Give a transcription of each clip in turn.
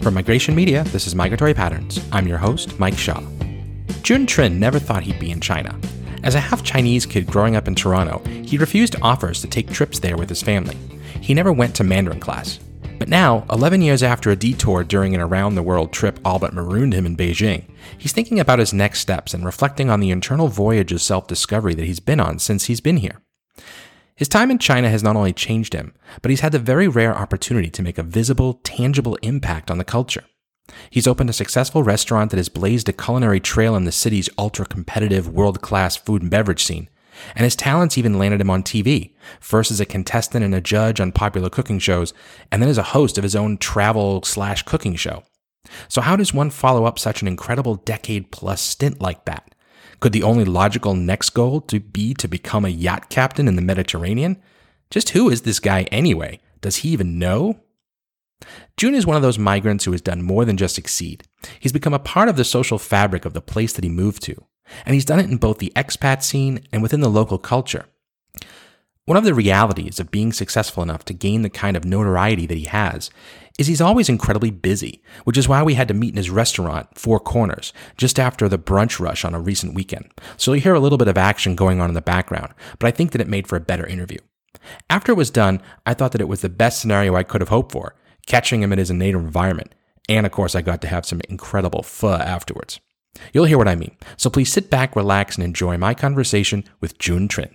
From Migration Media, this is Migratory Patterns. I'm your host, Mike Shaw. Jun Trin never thought he'd be in China. As a half-Chinese kid growing up in Toronto, he refused offers to take trips there with his family. He never went to Mandarin class. But now, 11 years after a detour during an around-the-world trip all but marooned him in Beijing, he's thinking about his next steps and reflecting on the internal voyage of self-discovery that he's been on since he's been here. His time in China has not only changed him, but he's had the very rare opportunity to make a visible, tangible impact on the culture. He's opened a successful restaurant that has blazed a culinary trail in the city's ultra-competitive, world-class food and beverage scene, and his talents even landed him on TV, first as a contestant and a judge on popular cooking shows, and then as a host of his own travel/cooking show. So how does one follow up such an incredible decade-plus stint like that? Could the only logical next goal be to become a yacht captain in the Mediterranean? Just who is this guy anyway? Does he even know? Jun is one of those migrants who has done more than just succeed. He's become a part of the social fabric of the place that he moved to, and he's done it in both the expat scene and within the local culture. One of the realities of being successful enough to gain the kind of notoriety that he has is he's always incredibly busy, which is why we had to meet in his restaurant, Four Corners, just after the brunch rush on a recent weekend. So you'll hear a little bit of action going on in the background, but I think that it made for a better interview. After it was done, I thought that it was the best scenario I could have hoped for, catching him in his native environment. And of course, I got to have some incredible pho afterwards. You'll hear what I mean. So please sit back, relax, and enjoy my conversation with Jun Trin.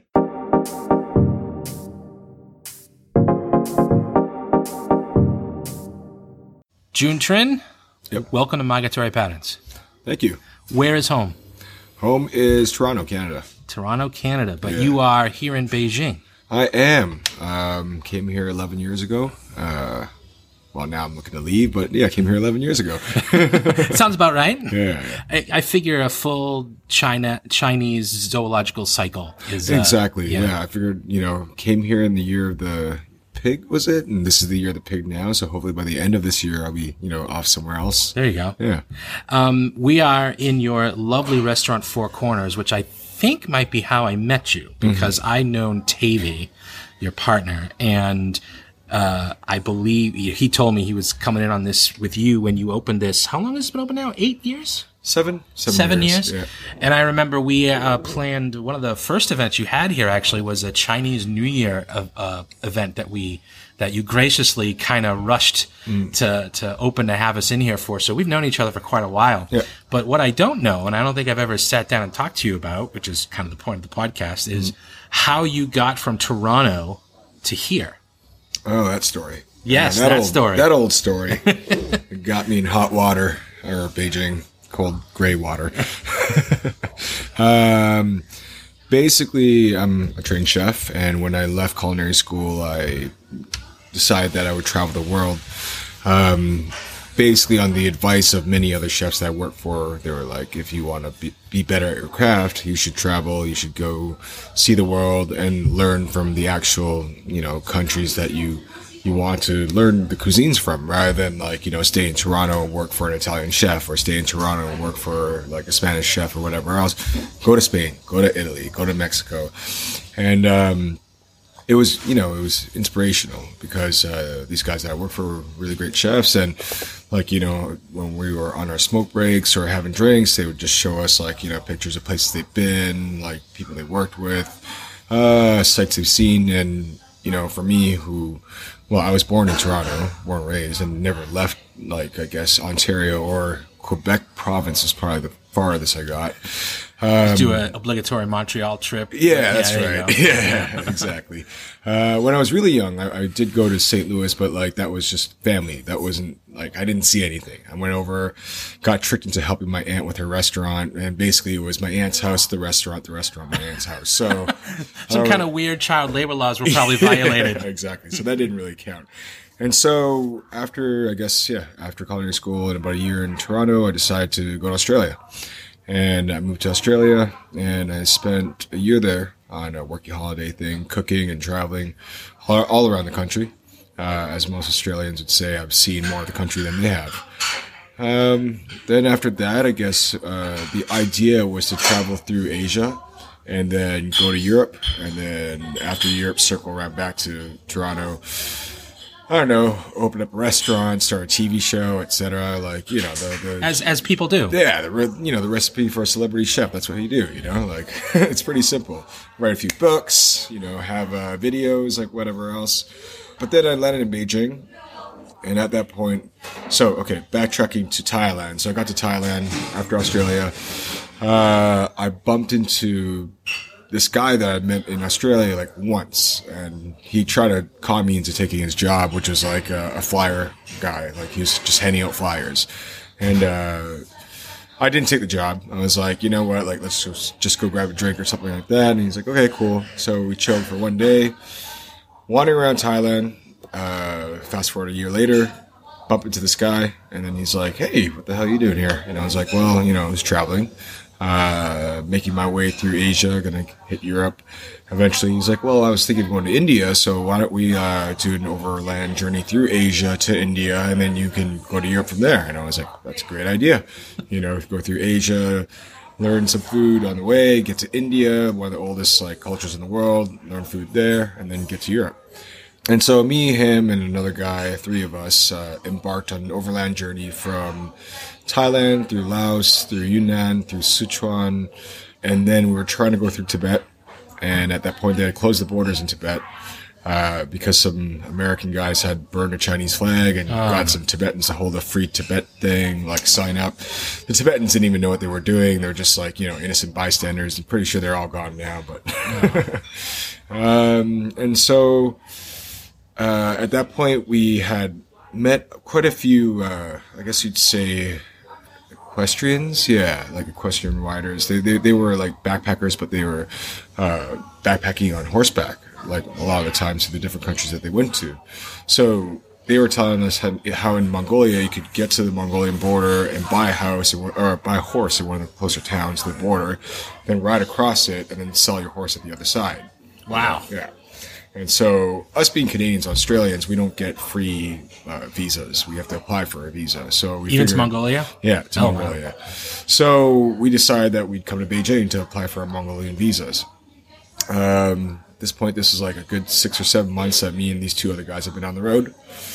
Jun Trin, Yep. Welcome to Migratory Patterns. Thank you. Where is home? Home is Toronto, Canada. Toronto, Canada, but Yeah. you are here in Beijing. I am. Came here 11 years ago. Well, now I'm looking to leave, but yeah, I came here 11 years ago. Sounds about right. Yeah. I figure a full Chinese zoological cycle is... Exactly. Yeah. I figured, came here in the year of the pig, was it? And this is the year of the pig now. So hopefully by the end of this year, I'll be, off somewhere else. There you go. Yeah. We are in your lovely restaurant, Four Corners, which I think might be how I met you, because I known Tavy, your partner, and I believe he told me he was coming in on this with you when you opened this. How long has it been open now? 8 years? 7 years. Yeah. And I remember we planned one of the first events you had here. Actually, was a Chinese New Year event that you graciously kind of rushed to open to have us in here for. So we've known each other for quite a while. Yeah. But what I don't know, and I don't think I've ever sat down and talked to you about, which is kind of the point of the podcast, is how you got from Toronto to here. Oh, that story. Yes, that story. That old story. It got me in hot water, or Beijing, cold gray water. Basically, I'm a trained chef, and when I left culinary school, I decided that I would travel the world. Basically, on the advice of many other chefs that I worked for, they were like, if you want to be better at your craft, you should travel, you should go see the world and learn from the actual, countries that you want to learn the cuisines from, rather than stay in Toronto and work for an Italian chef, or stay in Toronto and work for a Spanish chef or whatever else. Go to Spain, go to Italy, go to Mexico. And, it was inspirational, because these guys that I work for were really great chefs, and when we were on our smoke breaks or having drinks, they would just show us pictures of places they've been, people they worked with, sites they've seen. And for me, I was born in Toronto, born and raised, and never left Ontario or Quebec province is probably the farthest I got. Do an obligatory Montreal trip. Yeah, that's right. Yeah, exactly. When I was really young, I did go to St. Louis, but that was just family. That wasn't I didn't see anything. I went over, got tricked into helping my aunt with her restaurant, and basically it was my aunt's house, the restaurant, my aunt's house. So some kind of weird child labor laws were probably violated. Yeah, exactly. So that didn't really count. And so after culinary school and about a year in Toronto, I decided to go to Australia. And I moved to Australia, and I spent a year there on a working holiday thing, cooking and traveling all around the country. As most Australians would say, I've seen more of the country than they have. Then after that, I guess the idea was to travel through Asia and then go to Europe, and then after Europe, circle around back to Toronto. I don't know, open up a restaurant, start a TV show, etc. Like, you know, as people do. Yeah, the recipe for a celebrity chef. That's what you do, you know, like it's pretty simple. Write a few books, you know, have videos, like whatever else. But then I landed in Beijing. And at that point, backtracking to Thailand. So I got to Thailand after Australia. I bumped into this guy that I met in Australia like once, and he tried to con me into taking his job, which was like a flyer guy. Like he was just handing out flyers. And I didn't take the job. I was like, you know what, like let's just go grab a drink or something like that. And he's like, okay, cool. So we chilled for one day, wandering around Thailand. Fast forward a year later, bump into this guy, and then he's like, hey, what the hell are you doing here? And I was like, well, you know, I was traveling, making my way through Asia, gonna hit Europe. Eventually, he's like, well, I was thinking of going to India, so why don't we do an overland journey through Asia to India, and then you can go to Europe from there. And I was like, that's a great idea. You know, go through Asia, learn some food on the way, get to India, one of the oldest like cultures in the world, learn food there, and then get to Europe. And so me, him, and another guy, three of us, embarked on an overland journey from Thailand through Laos, through Yunnan, through Sichuan, and then we were trying to go through Tibet. And at that point, they had closed the borders in Tibet because some American guys had burned a Chinese flag and got some Tibetans to hold a free Tibet thing, like sign up. The Tibetans didn't even know what they were doing. They were just like, you know, innocent bystanders. I'm pretty sure they're all gone now, but and so at that point, we had met quite a few, I guess you'd say, equestrians. Yeah, like equestrian riders. They were like backpackers, but they were backpacking on horseback, like a lot of the times to the different countries that they went to. So they were telling us how in Mongolia you could get to the Mongolian border and buy a house or buy a horse in one of the closer towns to the border, then ride across it, and then sell your horse at the other side. Wow. Yeah. And so, us being Canadians, Australians, we don't get free visas. We have to apply for a visa. So we even to Mongolia? Yeah, to Mongolia. Wow. So we decided that we'd come to Beijing to apply for our Mongolian visas. At this point, this is like a good 6 or 7 months that me and these two other guys have been on the road.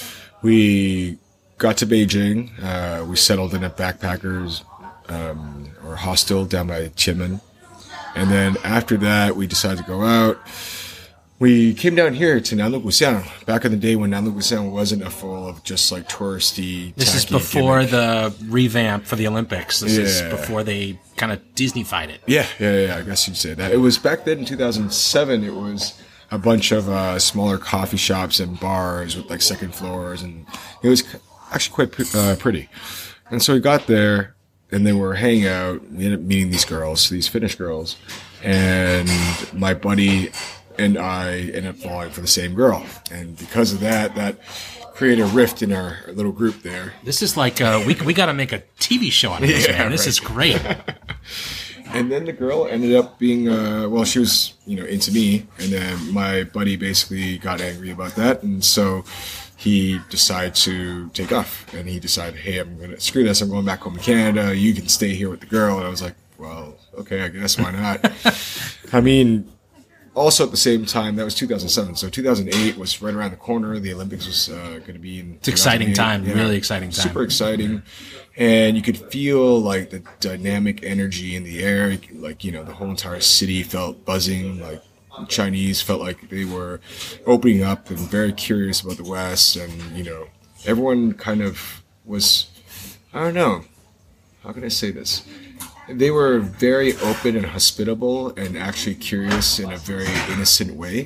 We got to Beijing. We settled in a backpackers or hostel down by Qianmen. And then after that, we decided to go out. We came down here to Nanluguxiang back in the day when Nanluguxiang wasn't a full of just like touristy. This is before the revamp for the Olympics. This is before they kind of Disney-fied it. Yeah. I guess you'd say that. It was back then in 2007. It was a bunch of smaller coffee shops and bars with like second floors, and it was actually quite pretty. And so we got there, and then we were hanging out. We ended up meeting these girls, these Finnish girls, and my buddy and I ended up falling for the same girl. And because of that created a rift in our little group there. This is like, we got to make a TV show out of this, man. This is great. And then the girl ended up being, she was, you know, into me. And then my buddy basically got angry about that. And so he decided to take off. And he decided, hey, I'm going to screw this. I'm going back home to Canada. You can stay here with the girl. And I was like, well, okay, I guess why not? I mean, also at the same time, that was 2007. So 2008 was right around the corner. The Olympics was going to be in. It's exciting time, really exciting time. Super exciting. And you could feel like the dynamic energy in the air. Like, you know, the whole entire city felt buzzing. Like Chinese felt like they were opening up and very curious about the West. And, you know, everyone kind of was, I don't know, how can I say this? They were very open and hospitable and actually curious in a very innocent way.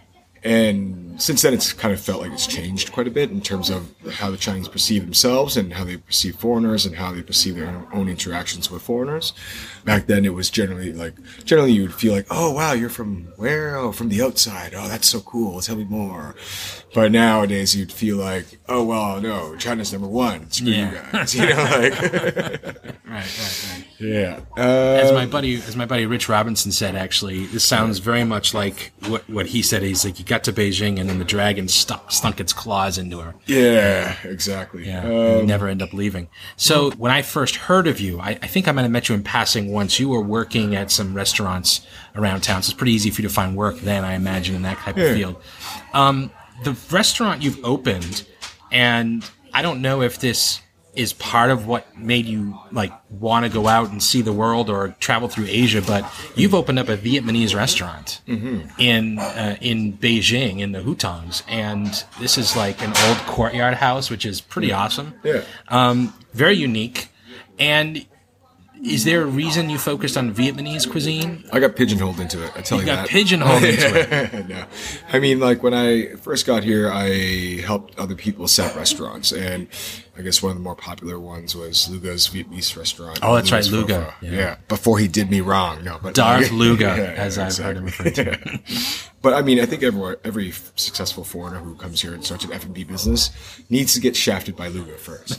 And since then, it's kind of felt like it's changed quite a bit in terms of how the Chinese perceive themselves and how they perceive foreigners and how they perceive their own interactions with foreigners. Back then, it was generally you would feel like, oh, wow, you're from where? Oh, from the outside. Oh, that's so cool. Tell me more. But nowadays, you'd feel like, oh, well, no, China's number one. Screw you guys. You know, like. Right. Yeah. As my buddy Rich Robinson said, actually, this sounds very much like what he said. He's like, you got to Beijing and then the dragon stunk its claws into her. Yeah, exactly. Yeah, you never end up leaving. So when I first heard of you, I think I might have met you in passing once. You were working at some restaurants around town, so it's pretty easy for you to find work then, I imagine, in that type of field. the restaurant you've opened, and I don't know if this is part of what made you like want to go out and see the world or travel through Asia, but you've opened up a Vietnamese restaurant in Beijing in the Hutongs, and this is like an old courtyard house, which is pretty awesome. Yeah. Very unique. And is there a reason you focused on Vietnamese cuisine? I got pigeonholed into it. I tell you that. You got pigeonholed into it. No. I mean, like when I first got here, I helped other people set restaurants, and I guess one of the more popular ones was Luga's Vietnamese restaurant. Oh, that's right, Luga's Luga. Yeah. Before he did me wrong. No, but Darth Luga, yeah, as I've heard him referred to. But I mean, I think every successful foreigner who comes here and starts an F&B business needs to get shafted by Luga first.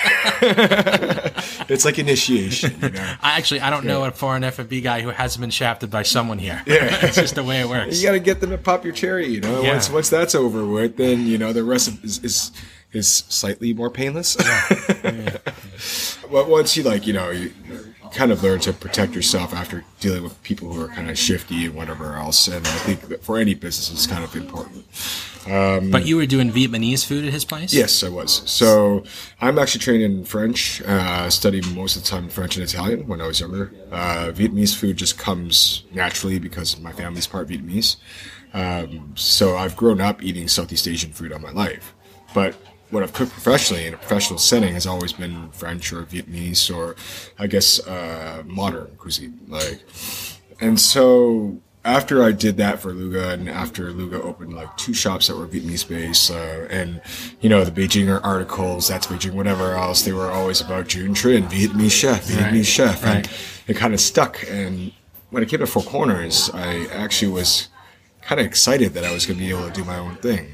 It's like initiation, you know. I don't know a foreign F&B guy who hasn't been shafted by someone here. Yeah. It's just the way it works. You got to get them to pop your cherry, you know. Yeah. Once that's over with, then you know the rest is slightly more painless. Yeah. But once you you kind of learn to protect yourself after dealing with people who are kind of shifty and whatever else. And I think that for any business, it's kind of important. But you were doing Vietnamese food at his place? Yes, I was. So I'm actually trained in French. Studied most of the time French and Italian when I was younger. Vietnamese food just comes naturally because my family's part Vietnamese. So I've grown up eating Southeast Asian food all my life. But what I've cooked professionally in a professional setting has always been French or Vietnamese or I guess modern cuisine. And so after I did that for Luga, and after Luga opened like 2 shops that were Vietnamese based, and the Beijing articles, that's Beijing, whatever else, they were always about Jun Trinh, Vietnamese chef, and it kind of stuck. And when it came to Four Corners, I actually was kind of excited that I was going to be able to do my own thing.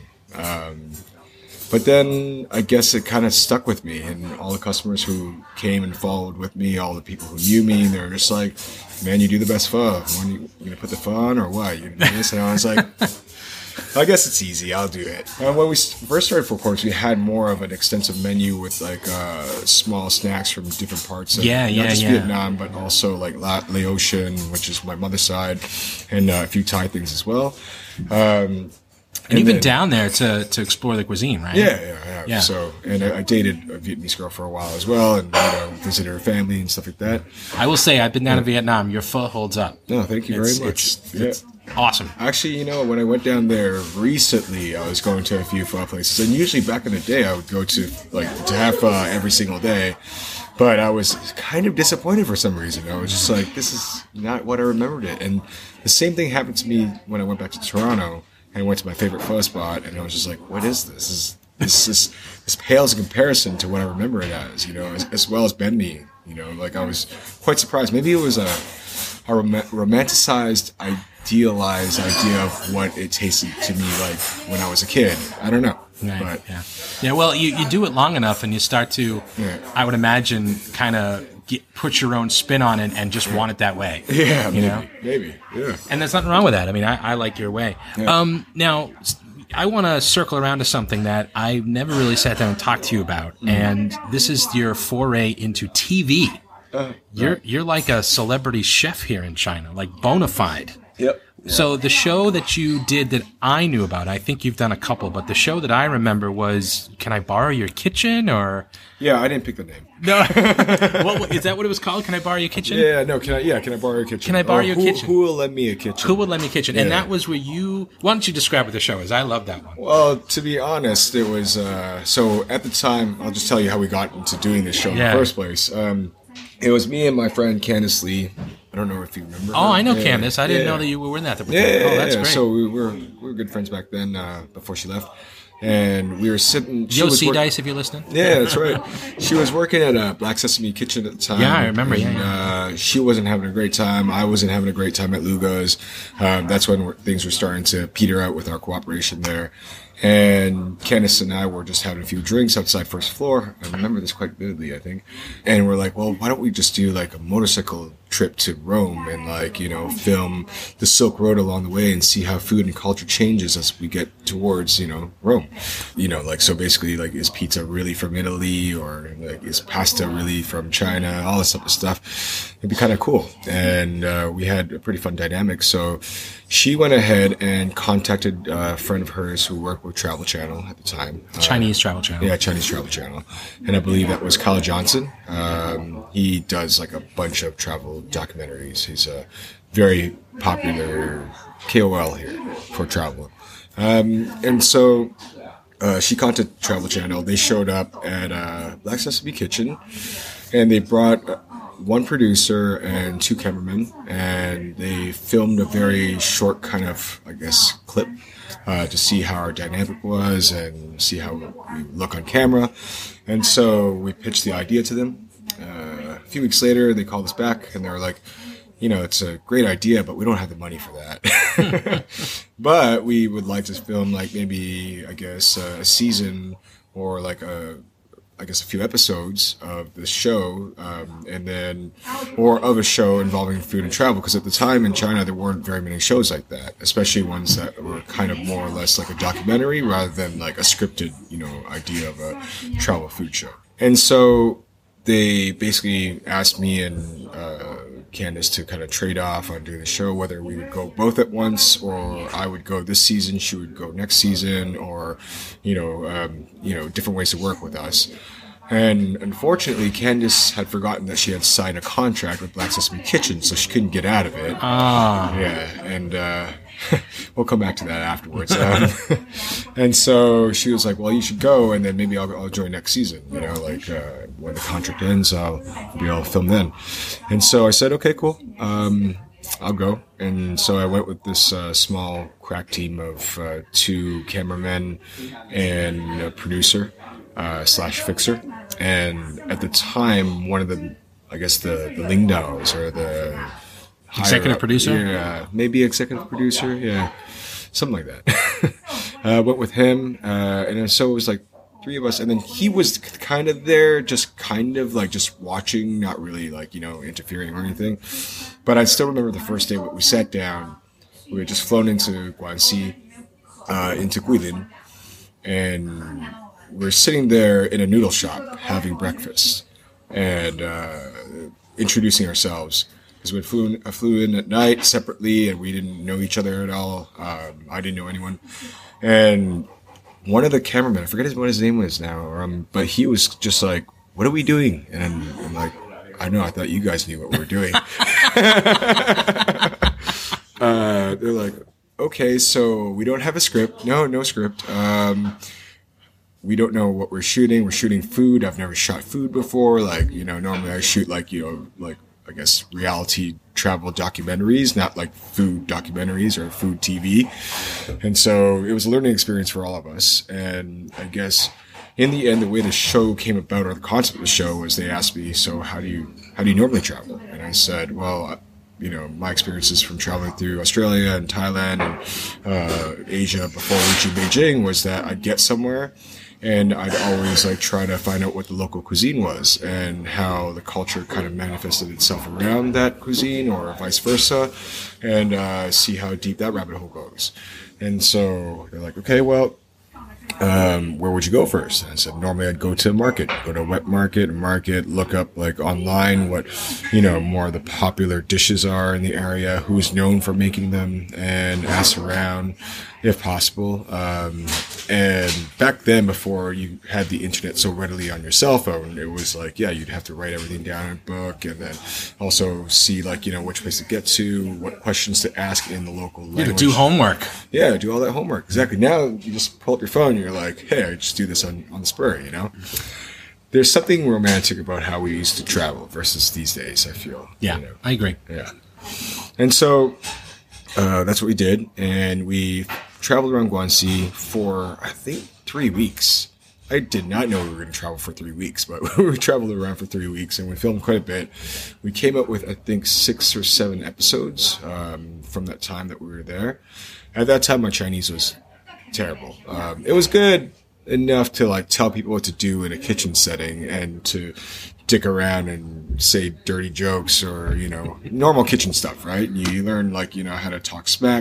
But then I guess it kind of stuck with me, and all the customers who came and followed with me, all the people who knew me, they were just like, man, you do the best pho. When you going to put the pho on or what? You do this? And I was like, I guess it's easy. I'll do it. When we first started Four Corners, we had more of an extensive menu with like small snacks from different parts of not just Vietnam, but also like Laotian, which is my mother's side, and a few Thai things as well. And you've been down there to explore the cuisine, right? Yeah. So, and I dated a Vietnamese girl for a while as well, and visited her family and stuff like that. I will say, I've been down to Vietnam. Your pho holds up. No, thank you very much. It's awesome. Actually, when I went down there recently, I was going to a few pho places, and usually back in the day, I would go to have pho every single day. But I was kind of disappointed for some reason. I was just like, this is not what I remembered it. And the same thing happened to me when I went back to Toronto. And I went to my favorite pho spot, and I was just like, what is this? This pales in comparison to what I remember it as, as well as banh mi. I was quite surprised. Maybe it was a romanticized, idealized idea of what it tasted to me like when I was a kid. I don't know. Right, but, well, you do it long enough, and you start to, I would imagine, kind of put your own spin on it and just want it that way. Yeah, maybe. Yeah. And there's nothing wrong with that. I mean, I like your way. Yeah. Now, I want to circle around to something that I never really sat down and talked to you about, and this is your foray into TV. You're like a celebrity chef here in China, like bona fide. Yep. Yeah. So the show that you did that I knew about, I think you've done a couple, but the show that I remember was Can I Borrow Your Kitchen? Or yeah, I didn't pick the name. No, is that what it was called? Can I Borrow Your Kitchen? Yeah, no. Can I borrow your kitchen? Can I borrow your kitchen? Who will lend me a kitchen? Who will lend me a kitchen? Yeah. And that was where you. Why don't you describe what the show is? I love that one. Well, to be honest, it was so at the time. I'll just tell you how we got into doing this show in the first place. It was me and my friend Candice Lee. I don't know if you remember. Oh, her. I know Candice. I didn't know that you were in that. Yeah, that's great. So we were good friends back then before she left. And we were sitting... Dice, if you're listening. Yeah, that's right. She was working at a Black Sesame Kitchen at the time. Yeah, I remember. She wasn't having a great time. I wasn't having a great time at Luga's. That's when things were starting to peter out with our cooperation there. And Candice and I were just having a few drinks outside first floor. I remember this quite vividly, I think. And we're like, well, why don't we just do like a motorcycle trip to Rome and film the Silk Road along the way and see how food and culture changes as we get towards, Rome. So basically is pizza really from Italy, or is pasta really from China, all this type of stuff. it'd be kind of cool. And we had a pretty fun dynamic. So she went ahead and contacted a friend of hers who worked with Travel Channel at the time. Chinese Travel Channel. Yeah, Chinese Travel Channel. And I believe that was Kyle Johnson. He does like a bunch of travel documentaries. He's a very popular KOL here for travel. And so she contacted Travel Channel. They showed up at Black Sesame Kitchen, and they brought one producer and two cameramen, and they filmed a very short kind of, I guess, clip to see how our dynamic was and see how we look on camera. And so we pitched the idea to them. A few weeks later, they called us back, and they were like, it's a great idea, but we don't have the money for that. But we would like to film like maybe, I guess, a season or like a few episodes of the show, or of a show involving food and travel. Because at the time in China, there weren't very many shows like that, especially ones that were kind of more or less like a documentary rather than like a scripted, idea of a travel food show. And so they basically asked me and Candace to kind of trade off on doing the show, whether we would go both at once, or I would go this season, she would go next season, or different ways to work with us. And unfortunately, Candace had forgotten that she had signed a contract with Black Sesame Kitchen, so she couldn't get out of it. Yeah, and we'll come back to that afterwards. And so she was like, well, you should go, and then maybe I'll join next season, when the contract ends, maybe I'll film then. And so I said, okay, cool. I'll go. And so I went with this small crack team of two cameramen and a producer / fixer. And at the time, one of the Lingdaos, or the executive producer? Yeah, maybe executive producer. Yeah, something like that. Went with him. And so it was like three of us. And then he was kind of there, just kind of like just watching, not really like, interfering or anything. But I still remember the first day we sat down. We had just flown into Guangxi, into Guilin. And we're sitting there in a noodle shop having breakfast and introducing ourselves. Because we flew in at night separately, and we didn't know each other at all. I didn't know anyone. And one of the cameramen, I forget what his name was now, but he was just like, what are we doing? And I'm like, I know, I thought you guys knew what we were doing. They're like, okay, so we don't have a script. No script. We don't know what we're shooting. We're shooting food. I've never shot food before. Normally I shoot I guess reality travel documentaries, not like food documentaries or food TV. And so it was a learning experience for all of us. And I guess in the end, the way the show came about, or the concept of the show, was they asked me, so how do you normally travel? And I said, well, my experiences from traveling through Australia and Thailand and Asia before reaching Beijing was that I'd get somewhere and I'd always try to find out what the local cuisine was and how the culture kind of manifested itself around that cuisine, or vice versa, and see how deep that rabbit hole goes. And so they're like, okay, well, where would you go first? And I said, normally I'd go to a market, go to a wet market, look up online what, more of the popular dishes are in the area, who's known for making them, and ask around if possible. And back then, before you had the internet so readily on your cell phone, it was you'd have to write everything down in a book, and then also see which place to get to, what questions to ask in the local language. You had to do homework. Yeah, do all that homework. Exactly. Now you just pull up your phone and you're like, hey, I just do this on the spur, There's something romantic about how we used to travel versus these days, I feel. Yeah, I agree. Yeah. And so that's what we did. And we traveled around Guangxi for, I think, 3 weeks. I did not know we were going to travel for 3 weeks, but we traveled around for 3 weeks, and we filmed quite a bit. We came up with, I think, 6 or 7 episodes from that time that we were there. At that time, my Chinese was terrible. It was good enough to tell people what to do in a kitchen setting and to dick around and say dirty jokes or, normal kitchen stuff, right? You learn how to talk smack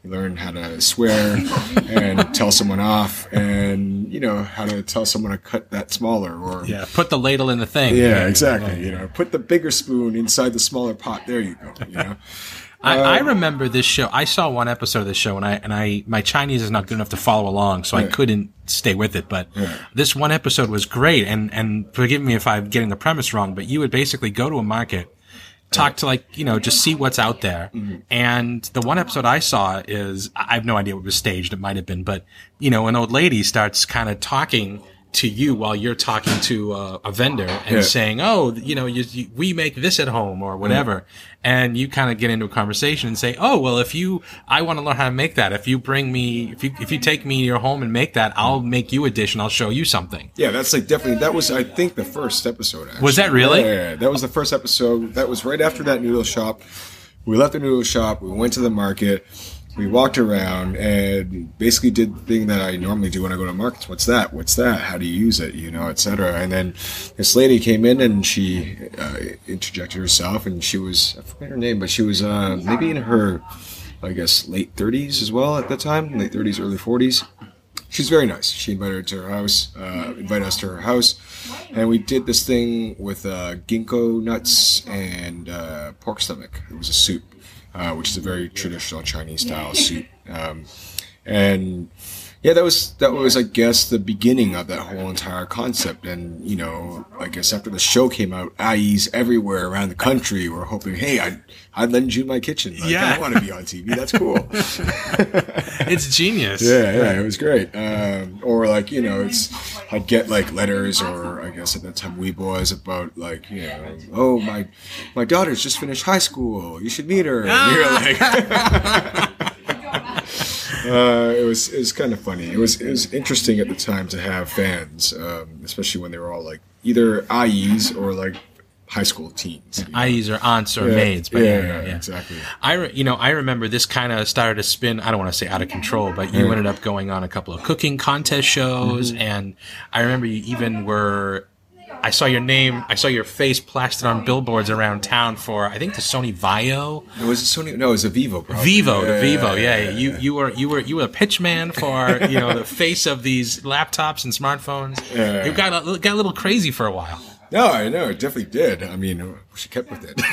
You learn how to swear and tell someone off, and how to tell someone to cut that smaller, or put the ladle in the thing. Yeah, exactly. Put the bigger spoon inside the smaller pot. There you go. I remember this show. I saw one episode of this show, and my Chinese is not good enough to follow along, so I couldn't stay with it. But this one episode was great, and forgive me if I'm getting the premise wrong, but you would basically go to a market, talk to just see what's out there. Mm-hmm. And the one episode I saw is, I have no idea what was staged. It might have been, but an old lady starts kind of talking to you while you're talking to a vendor and saying, we make this at home or whatever. Mm-hmm. And you kind of get into a conversation and say, oh, well, I want to learn how to make that. If you take me to your home and make that, I'll make you a dish and I'll show you something. Yeah, that's definitely, that was, I think, the first episode, actually. Was that really? Yeah, that was the first episode. That was right after that noodle shop. We left the noodle shop. We went to the market. We walked around and basically did the thing that I normally do when I go to markets. What's that? What's that? How do you use it? Et cetera. And then this lady came in and she interjected herself, and she was, I forget her name, but she was maybe in her, I guess, late 30s as well at the time, late 30s, early 40s. She's very nice. She invited us to her house, and we did this thing with ginkgo nuts and pork stomach. It was a soup. Which is a very traditional Chinese style soup. And yeah, that was, I guess, the beginning of that whole entire concept. And, I guess after the show came out, AIs everywhere around the country were hoping, hey, I'd lend you my kitchen. I want to be on TV. That's cool. It's genius. Yeah, it was great. Or I'd get letters, or I guess at that time Weibo's about oh, my daughter's just finished high school. You should meet her. And you're like, it was kind of funny. It was interesting at the time to have fans, especially when they were all either AIs or high school teens. AIs or aunts or maids. But yeah, exactly. I remember this kind of started to spin, I don't want to say out of control, but you ended up going on a couple of cooking contest shows. Mm-hmm. And I remember you even I saw your name, I saw your face plastered on billboards around town for, I think, the Sony Vaio. Was it Sony? No, it was a Vivo, probably. Vivo. You were a pitch man for, the face of these laptops and smartphones. Yeah. You got a little crazy for a while. No, I know, it definitely did. I mean, she kept with it.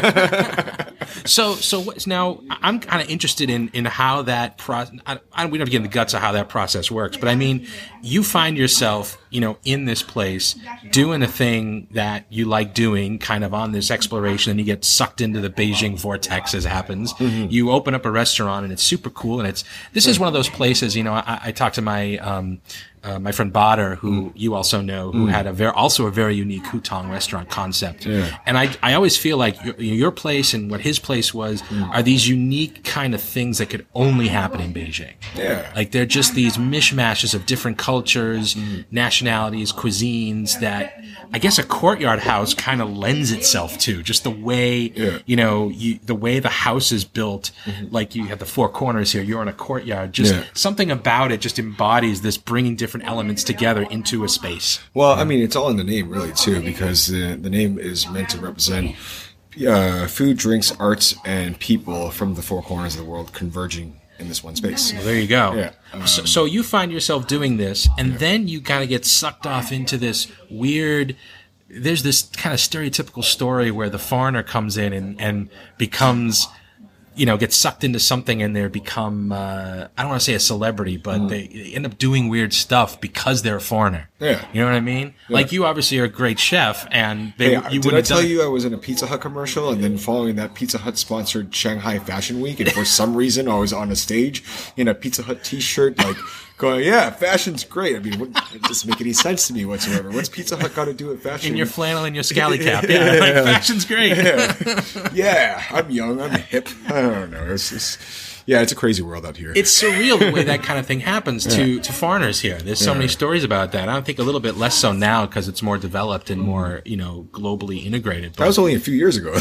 So now I'm kind of interested in how that process. We don't have to get into the guts of how that process works, but I mean, you find yourself, in this place doing a thing that you like doing, kind of on this exploration, and you get sucked into the Beijing vortex as happens. Mm-hmm. You open up a restaurant, and it's super cool, and this is one of those places. I talked to my friend Bader, who you also know, who had also a very unique hutong restaurant concept. Yeah. And I always feel like your place and what his place was are these unique kind of things that could only happen in Beijing. Yeah. They're just these mishmashes of different cultures, nationalities, cuisines that I guess a courtyard house kind of lends itself to. Just the way, the way the house is built, you have the four corners here, you're in a courtyard, just something about it just embodies this bringing different elements together into a space. Well, I mean, it's all in the name, really, too, because the name is meant to represent food, drinks, arts, and people from the four corners of the world converging in this one space. Well, there you go. Yeah. So you find yourself doing this, and then you kind of get sucked off into this weird. There's this kind of stereotypical story where the foreigner comes in and becomes, gets sucked into something, and they become, I don't want to say a celebrity, but they end up doing weird stuff because they're a foreigner. Yeah. You know what I mean? Yeah. You obviously are a great chef, and did I tell you I was in a Pizza Hut commercial, and then following that, Pizza Hut sponsored Shanghai Fashion Week, and for some reason I was on a stage in a Pizza Hut t-shirt, going, yeah, fashion's great. I mean, it doesn't make any sense to me whatsoever. What's Pizza Hut got to do with fashion? In your flannel and your scally cap. Yeah, fashion's great. Yeah, I'm young, I'm hip. I don't know. It's a crazy world out here. It's surreal the way that kind of thing happens to foreigners here. There's so many stories about that. I think a little bit less so now because it's more developed and more, globally integrated. But that was only a few years ago.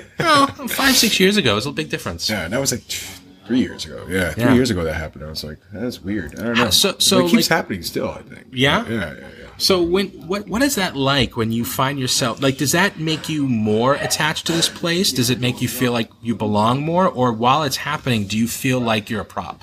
5-6 years ago. It was a big difference. Yeah, that was 3 years ago. Yeah, 3 years ago that happened. I was like, that's weird. I don't know. So it keeps happening still, I think. Yeah? Yeah. So what is that like when you find yourself, like, does that make you more attached to this place? Does it make you feel like you belong more? Or while it's happening, do you feel like you're a prop?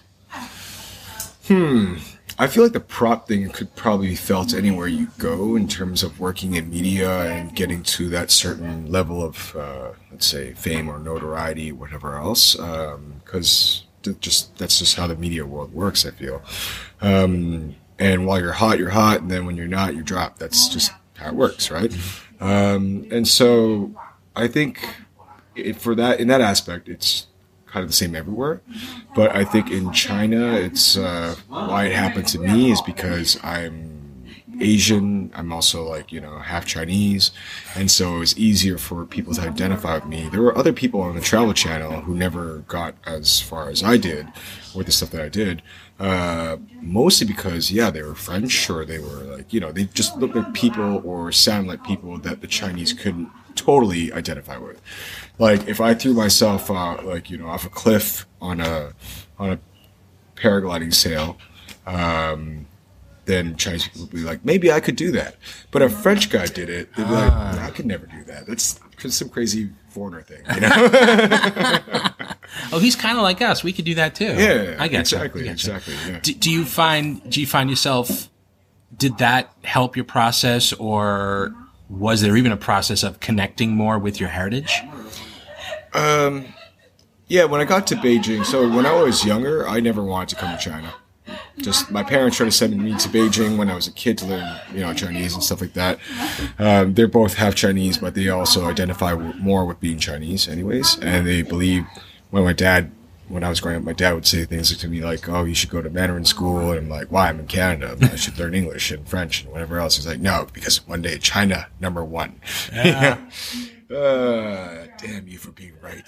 I feel like the prop thing could probably be felt anywhere you go in terms of working in media and getting to that certain level of, let's say, fame or notoriety, whatever else. Because that's just how the media world works, I feel. And while you're hot, and then when you're not, you drop. That's just how it works, right? And so I think in that aspect, it's kind of the same everywhere. But I think in China, it's why it happened to me is because I'm Asian. I'm also half Chinese, and so it was easier for people to identify with me. There were other people on the Travel Channel who never got as far as I did with the stuff that I did. Mostly because, they were French, or they were they just looked like people or sound like people that the Chinese couldn't totally identify with. Like, if I threw myself, off a cliff on a paragliding sail, then Chinese people would be like, maybe I could do that. But if a French guy did it, they'd be like, no, I could never do that. That's some crazy foreigner thing, Oh, he's kind of like us. We could do that too. Yeah, I guess exactly. Yeah. Do you find yourself? Did that help your process, or was there even a process of connecting more with your heritage? Yeah, when I got to Beijing, so when I was younger, I never wanted to come to China. Just my parents tried to send me to Beijing when I was a kid to learn, Chinese and stuff like that. They're both half Chinese, but they also identify more with being Chinese anyways. And they believe when I was growing up, my dad would say things to me like, oh, you should go to Mandarin school. And I'm like, why? I'm in Canada. I should learn English and French and whatever else. He's like, no, because one day China, #1. Yeah. Damn you for being right.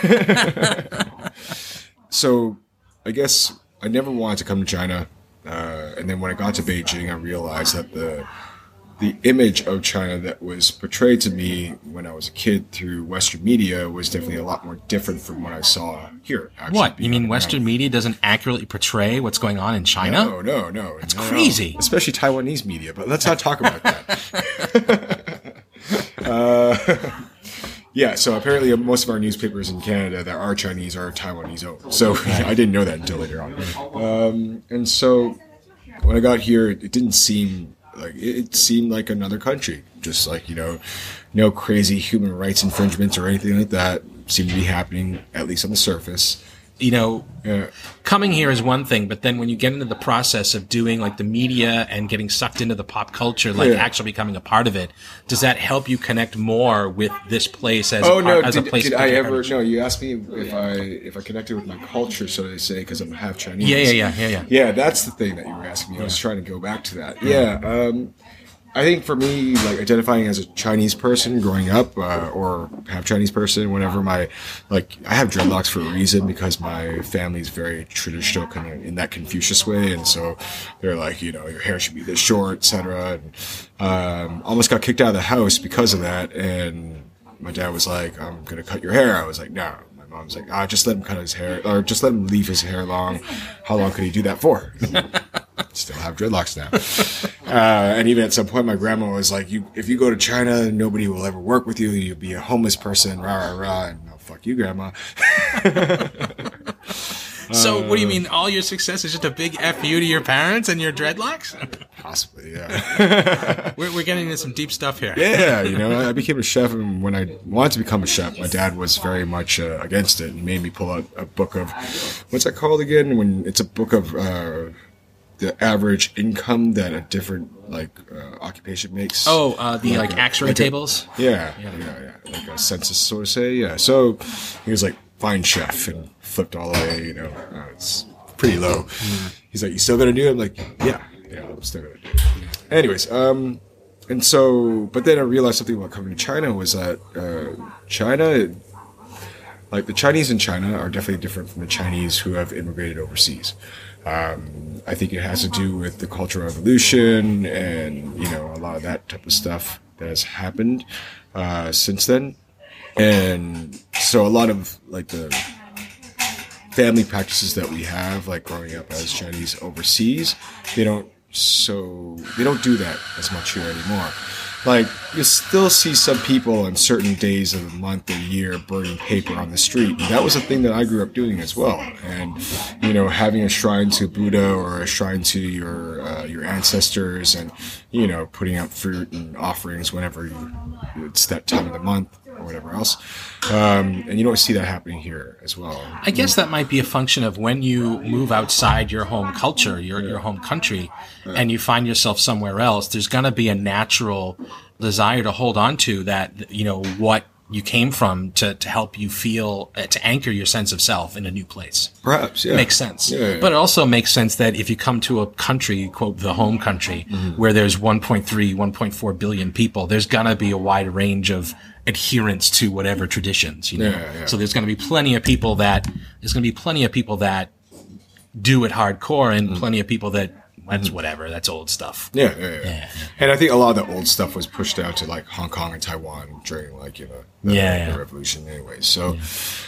So I guess I never wanted to come to China. And then when I got to Beijing, I realized that the image of China that was portrayed to me when I was a kid through Western media was definitely a lot more different from what I saw here. What? You mean Western media doesn't accurately portray what's going on in China? No. That's crazy. No. Especially Taiwanese media, but let's not talk about that. So apparently most of our newspapers in Canada that are Chinese are Taiwanese owned. So I didn't know that until later on. And so when I got here, it didn't seem like it seemed like another country. Just like, no crazy human rights infringements or anything like that seemed to be happening, at least on the surface. Coming here is one thing, but then when you get into the process of doing like the media and getting sucked into the pop culture, actually becoming a part of it, does that help you connect more with this place as a place? Did I ever? No, you asked me if I connected with my culture, so they say, because I'm half Chinese. Yeah. Yeah, that's the thing that you were asking me. I was trying to go back to that. Yeah. I think for me, like identifying as a Chinese person growing up, or half Chinese person, whenever I have dreadlocks for a reason because my family is very traditional, kind of in that Confucius way, and so they're like, your hair should be this short, etc. And almost got kicked out of the house because of that. And my dad was like, "I'm gonna cut your hair." I was like, "No." My mom's like, "Just let him cut his hair, or just let him leave his hair long." How long could he do that for? Still have dreadlocks now. And even at some point, my grandma was like, if you go to China, nobody will ever work with you. You'll be a homeless person, rah, rah, rah. And fuck you, grandma. So what do you mean? All your success is just a big F you to your parents and your dreadlocks? Possibly, yeah. We're getting into some deep stuff here. Yeah, I became a chef, and when I wanted to become a chef, my dad was very much against it. He made me pull out a book of, what's that called again? When it's a book of the average income that a different occupation makes. Oh, the actuary tables? Yeah. Like a census sort of say. Yeah. So he was like, fine chef, and flipped all the way, it's pretty low. He's like, you still gonna do it? I'm like, yeah, I'm still gonna do it. Anyways, and so, but then I realized something about coming to China was that China, like the Chinese in China are definitely different from the Chinese who have immigrated overseas. I think it has to do with the Cultural Revolution and, a lot of that type of stuff that has happened since then. And so a lot of the family practices that we have, like growing up as Chinese overseas, they don't they don't do that as much here anymore. Like, you still see some people on certain days of the month or year burning paper on the street. And that was a thing that I grew up doing as well. And, having a shrine to Buddha or a shrine to your ancestors, and, putting out fruit and offerings whenever it's that time of the month or whatever else. And you don't see that happening here as well. I guess that might be a function of when you move outside your home culture, your home country, and you find yourself somewhere else, there's going to be a natural desire to hold on to that, what you came from to help you feel, to anchor your sense of self in a new place. Perhaps, yeah. Makes sense. Yeah. But it also makes sense that if you come to a country, quote, the home country, where there's 1.3, 1.4 billion people, there's going to be a wide range of adherence to whatever traditions, Yeah. So there's going to be plenty of people that do it hardcore, and plenty of people that that's whatever, that's old stuff. Yeah. And I think a lot of the old stuff was pushed out to like Hong Kong and Taiwan during like the revolution anyway. So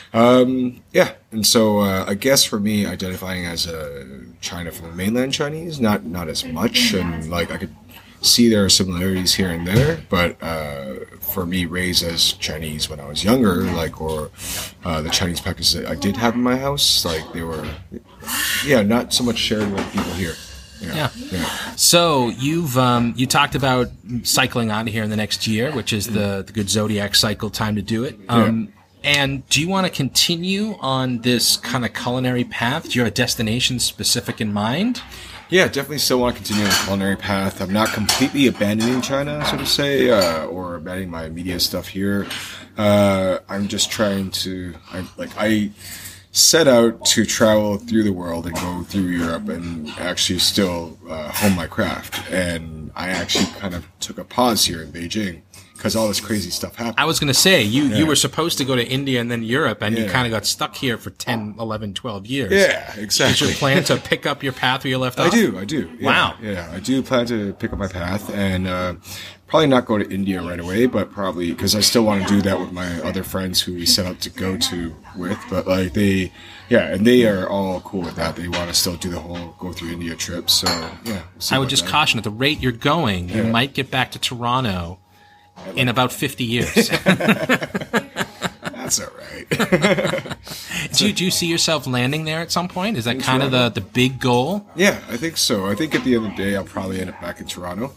and so I guess for me, identifying as a China from the mainland Chinese, not as much, and like I could see there are similarities here and there, but for me, raised as Chinese when I was younger, or the Chinese practices that I did have in my house, like they were, not so much shared with people here. Yeah. So you talked about cycling out of here in the next year, which is the good zodiac cycle time to do it. And do you want to continue on this kind of culinary path? Do you have a destination specific in mind? Yeah, definitely still want to continue on the culinary path. I'm not completely abandoning China, so to say, or abandoning my media stuff here. I'm just trying to, I set out to travel through the world and go through Europe and actually still hone my craft. And I actually kind of took a pause here in Beijing because all this crazy stuff happened. I was going to say, you were supposed to go to India and then Europe, and you kind of got stuck here for 10, 11, 12 years. Yeah, exactly. Is your plan to pick up your path where you left off? I do. Yeah, wow. Yeah, I do plan to pick up my path, and probably not go to India right away, but probably, because I still want to do that with my other friends who we set out to go to with, but like and they are all cool with that. They want to still do the whole go through India trip, so yeah. I would just caution, at the rate you're going, you might get back to Toronto in about 50 years. That's all right. Do you see yourself landing there at some point? Is that kind of the big goal? Yeah, I think so. I think at the end of the day, I'll probably end up back in Toronto.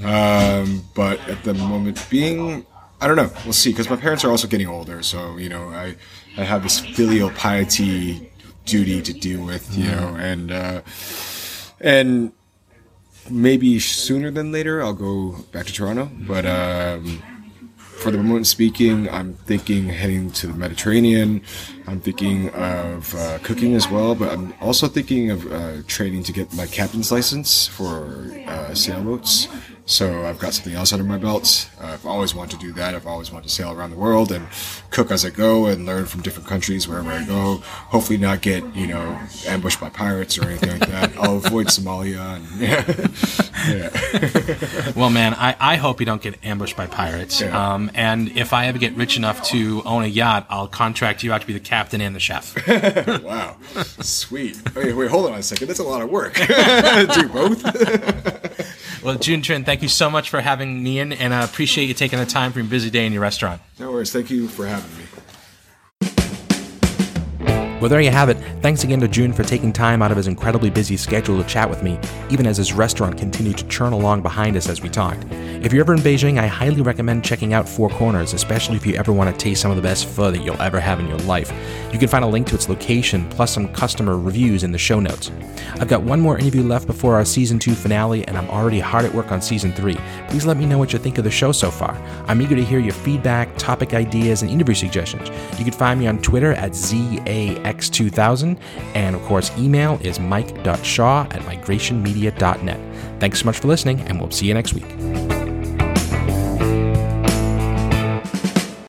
But at the moment being, I don't know. We'll see, because my parents are also getting older. So, I have this filial piety duty to deal with, and maybe sooner than later, I'll go back to Toronto. But for the moment speaking, I'm thinking heading to the Mediterranean. I'm thinking of cooking as well, but I'm also thinking of training to get my captain's license for sailboats. So I've got something else under my belt. I've always wanted to do that. I've always wanted to sail around the world and cook as I go and learn from different countries wherever I go. Hopefully not get, ambushed by pirates or anything like that. I'll avoid Somalia. And, Well, man, I hope you don't get ambushed by pirates. Yeah. And if I ever get rich enough to own a yacht, I'll contract you out to be the captain and the chef. Wow. Sweet. Wait, hold on a second. That's a lot of work. Do both? Well, Jun Trin, thank you so much for having me in, and I appreciate you taking the time from your busy day in your restaurant. No worries. Thank you for having me. Well, there you have it. Thanks again to Jun for taking time out of his incredibly busy schedule to chat with me, even as his restaurant continued to churn along behind us as we talked. If you're ever in Beijing, I highly recommend checking out Four Corners, especially if you ever want to taste some of the best pho that you'll ever have in your life. You can find a link to its location, plus some customer reviews in the show notes. I've got one more interview left before our Season 2 finale, and I'm already hard at work on Season 3. Please let me know what you think of the show so far. I'm eager to hear your feedback, topic ideas, and interview suggestions. You can find me on Twitter at ZAX2000, and of course, email is mike.shaw@migrationmedia.net. Thanks so much for listening, and we'll see you next week.